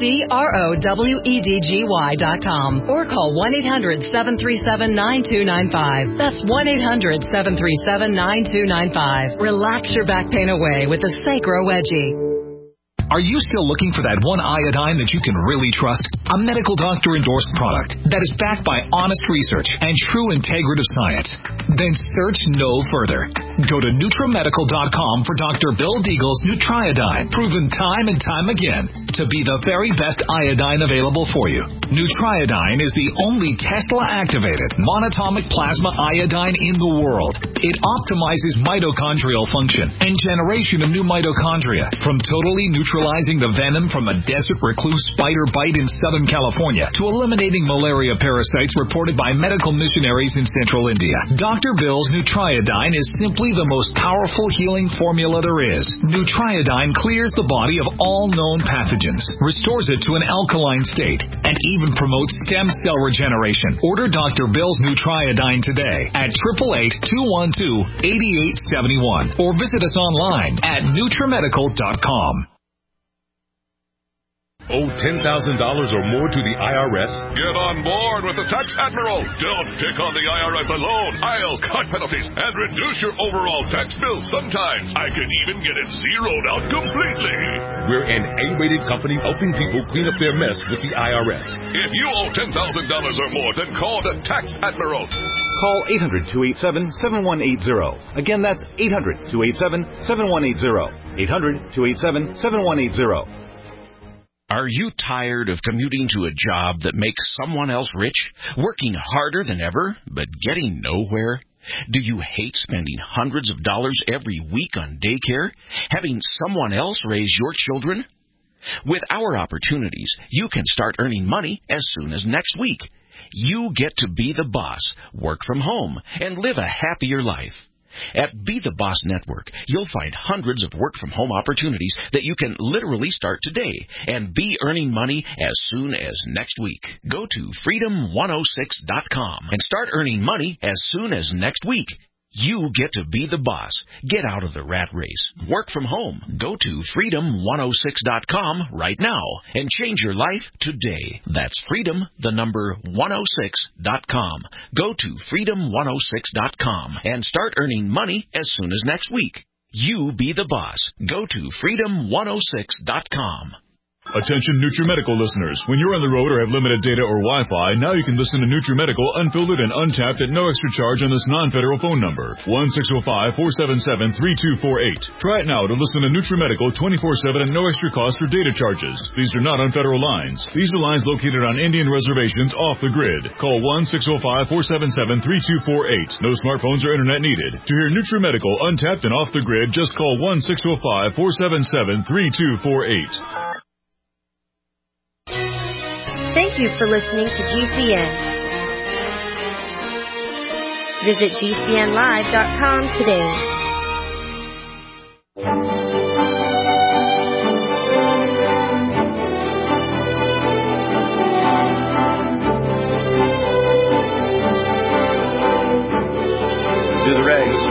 Speaker 22: SACROWEDGY.com, or call 1-800-737-9295. That's 1-800-737-9295. Relax your back pain away with the Sacro Wedgie.
Speaker 4: Are you still looking for that one iodine that you can really trust? A medical doctor-endorsed product that is backed by honest research and true integrative science? Then search no further. Go to NutriMedical.com for Dr. Bill Deagle's Nutriodine, proven time and time again to be the very best iodine available for you. Nutriodine is the only Tesla-activated monatomic plasma iodine in the world. It optimizes mitochondrial function and generation of new mitochondria, from totally neutralizing the venom from a desert recluse spider bite in Southern California to eliminating malaria parasites reported by medical missionaries in Central India. Dr. Bill's Nutriodine is simply the most powerful healing formula there is. Nutriodine clears the body of all known pathogens, restores it to an alkaline state, and even promotes stem cell regeneration. Order Dr. Bill's Nutriodine today at 888-212-8871 or visit us online at NutriMedical.com.
Speaker 5: Owe $10,000 or more to the IRS?
Speaker 6: Get on board with the Tax Admiral. Don't pick on the IRS alone. I'll cut penalties and reduce your overall tax bill. Sometimes I can even get it zeroed out completely.
Speaker 5: We're an A-rated company helping people clean up their mess with the IRS.
Speaker 6: If you owe $10,000 or more, then call the Tax Admiral.
Speaker 23: Call 800-287-7180. Again, that's 800-287-7180. 800-287-7180.
Speaker 24: Are you tired of commuting to a job that makes someone else rich, working harder than ever, but getting nowhere? Do you hate spending hundreds of dollars every week on daycare, having someone else raise your children? With our opportunities, you can start earning money as soon as next week. You get to be the boss, work from home, and live a happier life. At Be the Boss Network, you'll find hundreds of work-from-home opportunities that you can literally start today and be earning money as soon as next week. Go to freedom106.com and start earning money as soon as next week. You get to be the boss. Get out of the rat race. Work from home. Go to freedom106.com right now and change your life today. That's freedom106.com. Go to freedom106.com and start earning money as soon as next week. You be the boss. Go to freedom106.com.
Speaker 5: Attention NutriMedical listeners. When you're on the road or have limited data or Wi-Fi, now you can listen to NutriMedical unfiltered and untapped at no extra charge on this non-federal phone number, 1-605-477-3248. Try it now to listen to NutriMedical 24/7 at no extra cost or data charges. These are not on federal lines. These are lines located on Indian reservations off the grid. Call 1-605-477-3248. No smartphones or internet needed. To hear NutriMedical untapped and off the grid, just call 1-605-477-3248.
Speaker 11: Thank you for listening to GCN. Visit GCNlive.com today.
Speaker 2: Do the regs.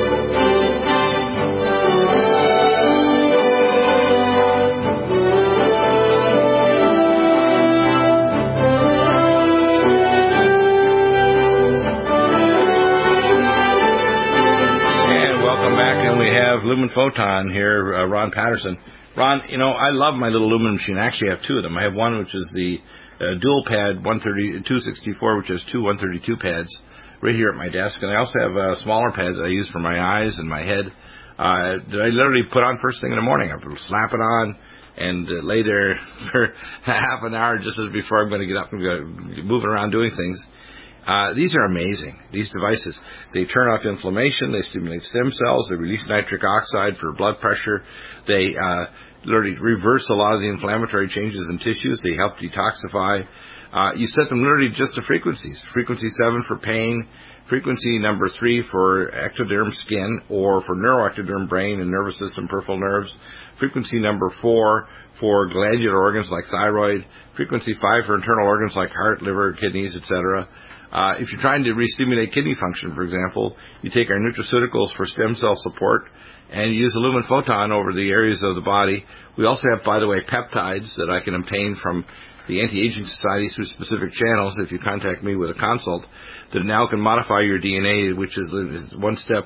Speaker 2: Lumen Photon here, Ron Patterson. Ron, you know, I love my little Lumen machine. I actually have two of them. I have one which is the dual pad 264, which has two 132 pads right here at my desk. And I also have a smaller pad that I use for my eyes and my head that I literally put on first thing in the morning. I slap it on and lay there for half an hour just as before I'm going to get up and go moving around doing things. These are amazing, these devices. They turn off inflammation, they stimulate stem cells, they release nitric oxide for blood pressure, they literally reverse a lot of the inflammatory changes in tissues, they help detoxify. You set them literally just to frequencies. Frequency 7 for pain, frequency number 3 for ectoderm skin or for neuroectoderm brain and nervous system peripheral nerves, frequency number 4 for glandular organs like thyroid, frequency 5 for internal organs like heart, liver, kidneys, etc. If you're trying to re-stimulate kidney function, for example, you take our nutraceuticals for stem cell support and you use a Lumen Photon over the areas of the body. We also have, by the way, peptides that I can obtain from the anti-aging society through specific channels if you contact me with a consult that now can modify your DNA, which is one step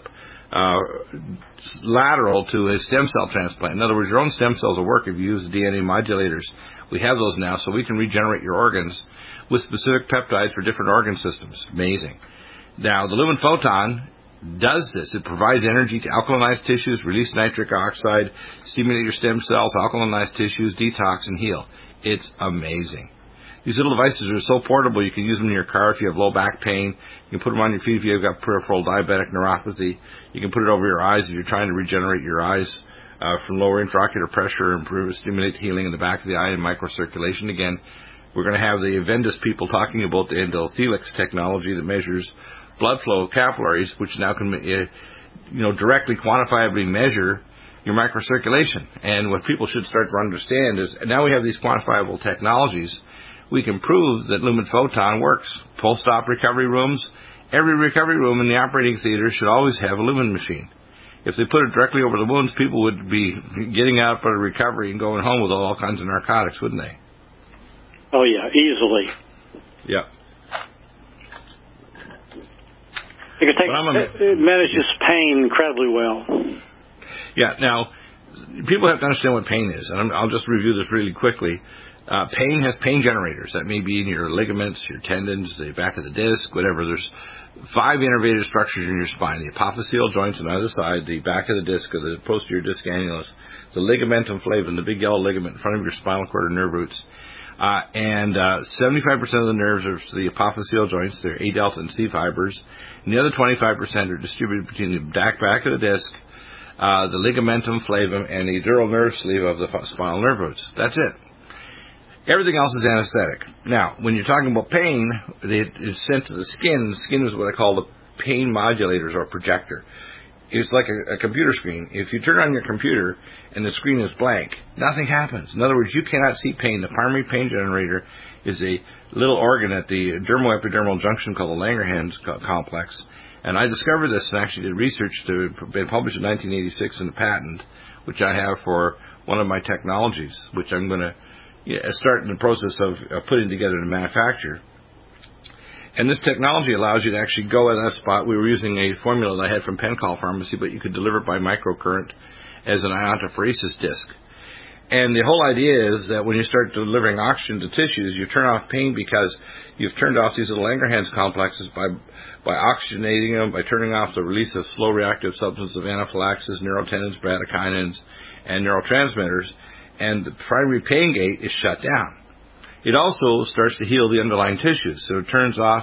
Speaker 2: lateral to a stem cell transplant. In other words, your own stem cells will work if you use DNA modulators. We have those now, so we can regenerate your organs with specific peptides for different organ systems. Amazing. Now, the Lumen Photon does this. It provides energy to alkalinize tissues, release nitric oxide, stimulate your stem cells, alkalinize tissues, detox, and heal. It's amazing.
Speaker 21: These little devices are so portable, you can use them in your car if you have low back pain. You can put them on your feet if you've got peripheral diabetic neuropathy. You can put it over your eyes if you're trying to regenerate your eyes from lower intraocular pressure, improve, stimulate healing in the back of the eye and microcirculation. Again, we're going to have the Avendus people talking about the endothelix technology that measures blood flow capillaries, which now can directly quantifiably measure your microcirculation. And what people should start to understand is now we have these quantifiable technologies. We can prove that Lumen Photon works. Post-op recovery rooms, every recovery room in the operating theater should always have a Lumen machine. If they put it directly over the wounds, people would be getting out of recovery and going home with all kinds of narcotics, wouldn't they?
Speaker 3: Oh, yeah, easily.
Speaker 21: Yeah.
Speaker 3: It manages pain incredibly well.
Speaker 21: Yeah, now, people have to understand what pain is, and I'll just review this really quickly. Pain has pain generators. That may be in your ligaments, your tendons, the back of the disc, whatever. There's 5 innervated structures in your spine: the apophyseal joints on either side, the back of the disc, or the posterior disc annulus, the ligamentum flavum, the big yellow ligament in front of your spinal cord or nerve roots. And 75% of the nerves are the apophyseal joints. They're A delta and C fibers. And the other 25% are distributed between the back of the disc, the ligamentum flavum, and the dural nerve sleeve of the spinal nerve roots. That's it. Everything else is anesthetic. Now, when you're talking about pain, it's sent to the skin. The skin is what I call the pain modulators or projector. It's like a computer screen. If you turn on your computer and the screen is blank, nothing happens. In other words, you cannot see pain. The primary pain generator is a little organ at the dermoepidermal junction called the Langerhans complex. And I discovered this and actually did research to been published in 1986 in a patent, which I have for one of my technologies, which I'm going to start in the process of putting together to manufacture. And this technology allows you to actually go at that spot. We were using a formula that I had from Pencall Pharmacy, but you could deliver it by microcurrent as an iontophoresis disc. And the whole idea is that when you start delivering oxygen to tissues, you turn off pain because you've turned off these little Langerhans complexes by oxygenating them, by turning off the release of slow reactive substances of anaphylaxis, neurotendins, bradykinins, and neurotransmitters, and the primary pain gate is shut down. It also starts to heal the underlying tissues, so it turns off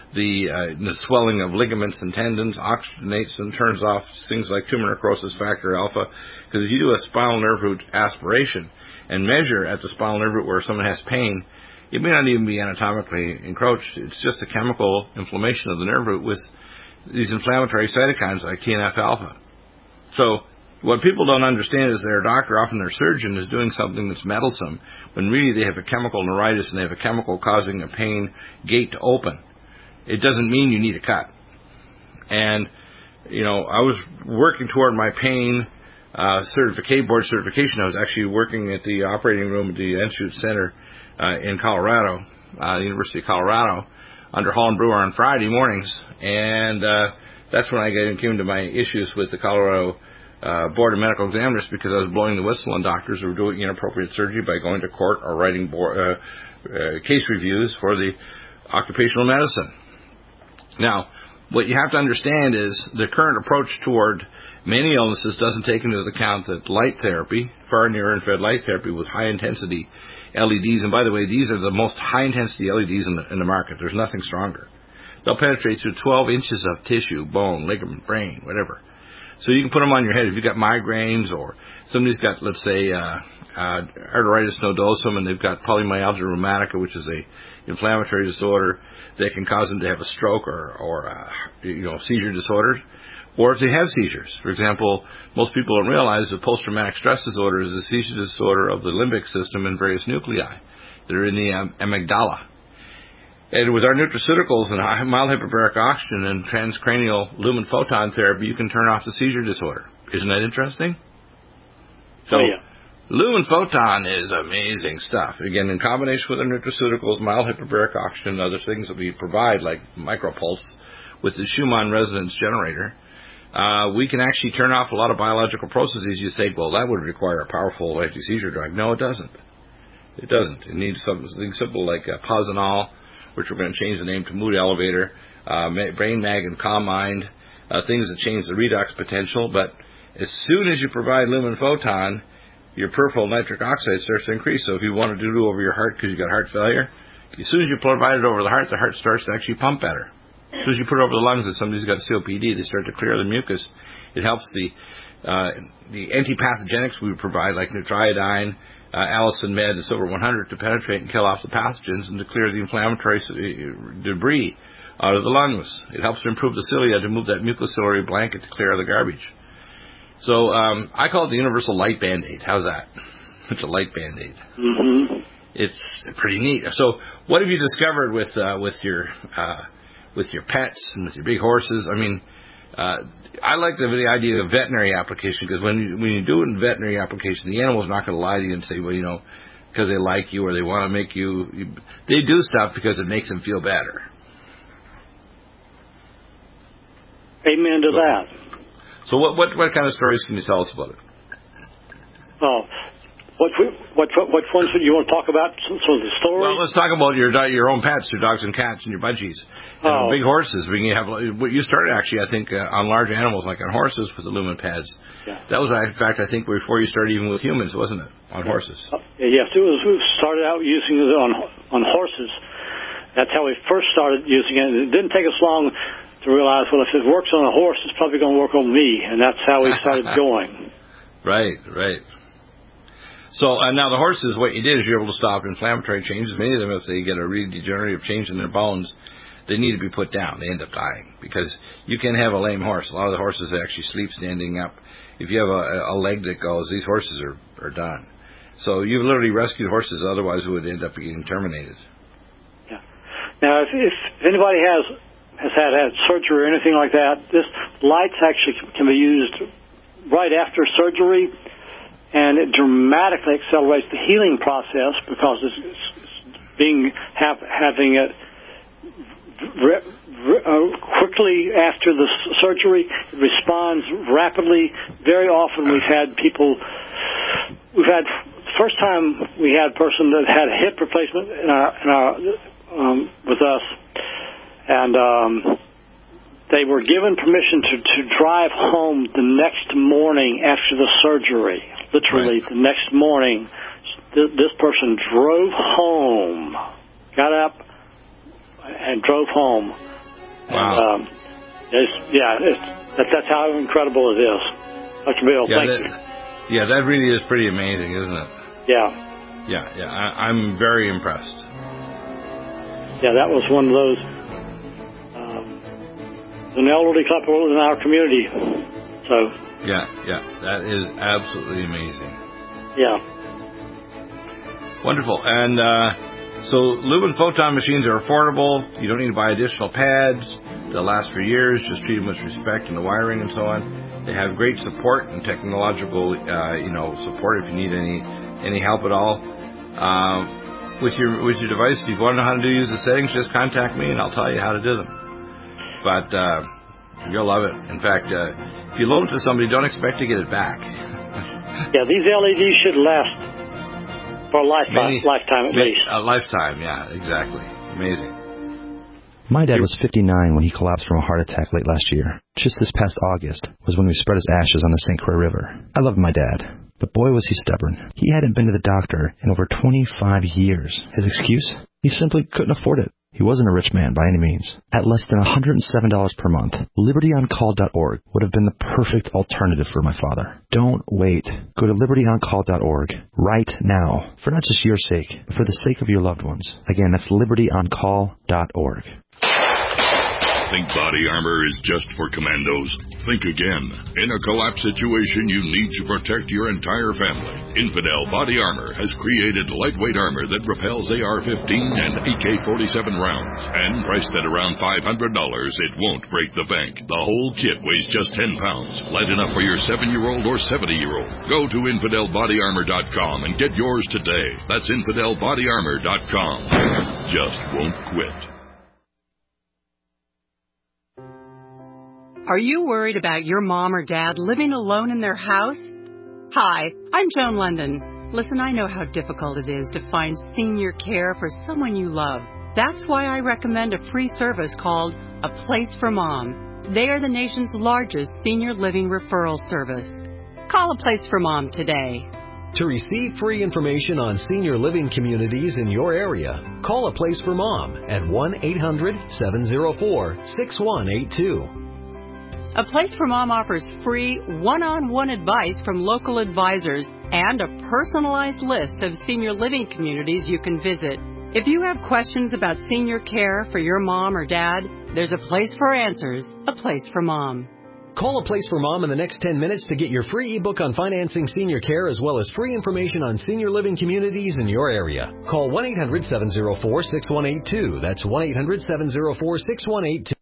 Speaker 21: the swelling of ligaments and tendons, oxygenates and turns off things like tumor necrosis factor alpha, because if you do a spinal nerve root aspiration and measure at the spinal nerve root where someone has pain, it may not even be anatomically encroached. It's just a chemical inflammation of the nerve root with these inflammatory cytokines like TNF-alpha. So what people don't understand is their doctor, often their surgeon, is doing something that's meddlesome, when really they have a chemical neuritis and they have a chemical causing a pain gate to open. It doesn't mean you need a cut. And, I was working toward my pain board certification. I was actually working at the operating room at the Institute Center in Colorado, the University of Colorado, under Hall and Brewer on Friday mornings. And that's when I came to my issues with the Colorado Board of Medical Examiners, because I was blowing the whistle on doctors who were doing inappropriate surgery by going to court or writing case reviews for the occupational medicine. Now, what you have to understand is the current approach toward many illnesses doesn't take into account that light therapy, far near infrared light therapy with high-intensity LEDs, and by the way, these are the most high-intensity LEDs in the market. There's nothing stronger. They'll penetrate through 12 inches of tissue, bone, ligament, brain, whatever. So you can put them on your head if you've got migraines, or somebody's got, let's say, arteritis nodosum, and they've got polymyalgia rheumatica, which is a inflammatory disorder that can cause them to have a stroke or seizure disorders, or if they have seizures. For example, most people don't realize that post-traumatic stress disorder is a seizure disorder of the limbic system and various nuclei that are in the amygdala. And with our nutraceuticals and mild hyperbaric oxygen and transcranial lumen photon therapy, you can turn off the seizure disorder. Isn't that interesting? So, lumen photon is amazing stuff. Again, in combination with our nutraceuticals, mild hyperbaric oxygen, and other things that we provide, like micropulse with the Schumann resonance generator, we can actually turn off a lot of biological processes. You say, well, that would require a powerful anti-seizure drug. No, it doesn't. It doesn't. It needs something simple like Posinol, which we're going to change the name to Mood Elevator, Brain Mag and Calm Mind, things that change the redox potential. But as soon as you provide lumen photon, your peripheral nitric oxide starts to increase. So if you want to do over your heart because you've got heart failure, as soon as you provide it over the heart starts to actually pump better. As soon as you put it over the lungs, if somebody's got COPD, they start to clear the mucus. It helps the antipathogenics we provide, like Nutriodine, Allison Med, and Silver 100, to penetrate and kill off the pathogens and to clear the inflammatory debris out of the lungs. It helps to improve the cilia, to move that mucociliary blanket to clear the garbage. So I call it the universal light Band-Aid. How's that? It's a light Band-Aid.
Speaker 3: Mm-hmm.
Speaker 21: It's pretty neat. So what have you discovered with your pets and with your big horses? I mean, I like the idea of veterinary application, because when you do it in veterinary application, the animal's not going to lie to you and say, well, you know, because they like you or they want to make you. They do stuff because it makes them feel better.
Speaker 3: Amen to that.
Speaker 21: So what kind of stories can you tell us about it?
Speaker 3: Oh, what ones do you want to talk about? Some of the stories?
Speaker 21: Well, let's talk about your own pets, your dogs and cats and your budgies. And big horses. We have what you started actually, I think, on large animals like on horses with the lumen pads.
Speaker 3: Yeah.
Speaker 21: That was, in fact, I think before you started even with humans, wasn't it? On horses.
Speaker 3: Yes, it was. We started out using it on horses. That's how we first started using it. It didn't take us long to realize, well, if it works on a horse, it's probably going to work on me, and that's how we started going.
Speaker 21: Right. So now the horses, what you did is you're able to stop inflammatory changes. Many of them, if they get a really degenerative change in their bones, they need to be put down. They end up dying, because you can have a lame horse. A lot of the horses actually sleep standing up. If you have a leg that goes, these horses are done. So you've literally rescued horses otherwise who would end up getting terminated.
Speaker 3: Yeah. Now, if anybody has had surgery or anything like that, this lights actually can be used right after surgery, and it dramatically accelerates the healing process, because it's having it quickly after the surgery. It responds rapidly. Very often first time we had a person that had a hip replacement with us, and they were given permission to drive home the next morning after the surgery. Literally, the next morning, this person drove home, got up, and drove home.
Speaker 21: Wow.
Speaker 3: And, that's how incredible it is. Dr. Bill, thank you.
Speaker 21: Yeah, that really is pretty amazing, isn't it?
Speaker 3: Yeah.
Speaker 21: I'm very impressed.
Speaker 3: Yeah, that was one of those. An elderly couple in our community. So.
Speaker 21: Yeah, that is absolutely amazing.
Speaker 3: Yeah.
Speaker 21: Wonderful. And so Lumen Photon machines are affordable. You don't need to buy additional pads. They'll last for years. Just treat them with respect in the wiring and so on. They have great support and technological, support if you need any help at all. With your device, if you want to know how to use the settings, just contact me and I'll tell you how to do them. But you'll love it. In fact, if you loan it to somebody, don't expect to get it back.
Speaker 3: Yeah, these LEDs should last for a lifetime at least.
Speaker 21: A lifetime, yeah, exactly. Amazing.
Speaker 8: My dad was 59 when he collapsed from a heart attack late last year. Just this past August was when we spread his ashes on the St. Croix River. I loved my dad, but boy was he stubborn. He hadn't been to the doctor in over 25 years. His excuse? He simply couldn't afford it. He wasn't a rich man by any means. At less than $107 per month, LibertyOnCall.org would have been the perfect alternative for my father. Don't wait. Go to LibertyOnCall.org right now, for not just your sake, but for the sake of your loved ones. Again, that's LibertyOnCall.org.
Speaker 6: Think body armor is just for commandos? Think again. In a collapse situation, you need to protect your entire family. Infidel Body Armor has created lightweight armor that repels AR-15 and AK-47 rounds. And priced at around $500, it won't break the bank. The whole kit weighs just 10 pounds. Light enough for your 7-year-old or 70-year-old. Go to InfidelBodyArmor.com and get yours today. That's InfidelBodyArmor.com. Just won't quit.
Speaker 22: Are you worried about your mom or dad living alone in their house? Hi, I'm Joan London. Listen, I know how difficult it is to find senior care for someone you love. That's why I recommend a free service called A Place for Mom. They are the nation's largest senior living referral service. Call A Place for Mom today.
Speaker 9: To receive free information on senior living communities in your area, call A Place for Mom at 1-800-704-6182.
Speaker 12: A Place for Mom offers free one-on-one advice from local advisors and a personalized list of senior living communities you can visit. If you have questions about senior care for your mom or dad, there's a place for answers, A Place for Mom.
Speaker 9: Call A Place for Mom in the next 10 minutes to get your free ebook on financing senior care as well as free information on senior living communities in your area. Call 1-800-704-6182. That's 1-800-704-6182.